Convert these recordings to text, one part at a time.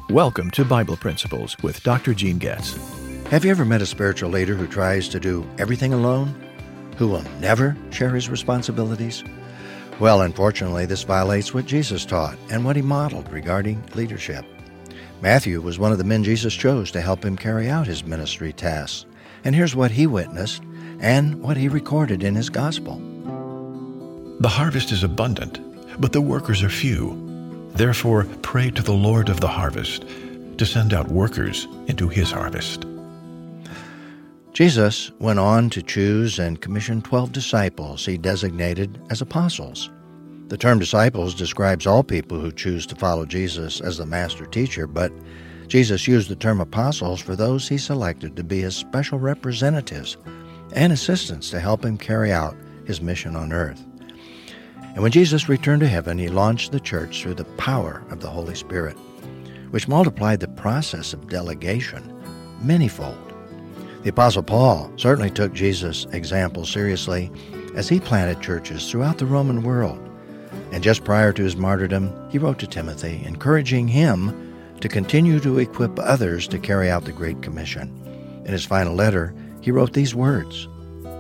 Welcome to Bible Principles with Dr. Gene Getz. Have you ever met a spiritual leader who tries to do everything alone? Who will never share his responsibilities? Well, unfortunately, this violates what Jesus taught and what he modeled regarding leadership. Matthew was one of the men Jesus chose to help him carry out his ministry tasks. And here's what he witnessed and what he recorded in his gospel. The harvest is abundant, but the workers are few. Therefore, pray to the Lord of the harvest to send out workers into his harvest. Jesus went on to choose and commission 12 disciples he designated as apostles. The term disciples describes all people who choose to follow Jesus as the master teacher, but Jesus used the term apostles for those he selected to be his special representatives and assistants to help him carry out his mission on earth. And when Jesus returned to heaven, he launched the church through the power of the Holy Spirit, which multiplied the process of delegation manyfold. The Apostle Paul certainly took Jesus' example seriously as he planted churches throughout the Roman world. And just prior to his martyrdom, he wrote to Timothy, encouraging him to continue to equip others to carry out the Great Commission. In his final letter, he wrote these words,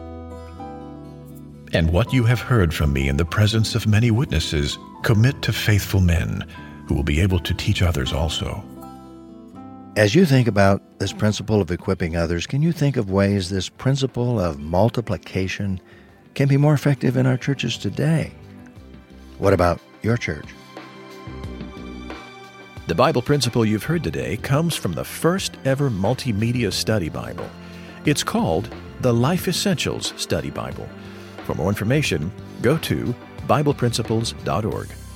And what you have heard from me in the presence of many witnesses, commit to faithful men who will be able to teach others also. As you think about this principle of equipping others, can you think of ways this principle of multiplication can be more effective in our churches today? What about your church? The Bible principle you've heard today comes from the first ever multimedia study Bible. It's called the Life Essentials Study Bible. For more information, go to BiblePrinciples.org.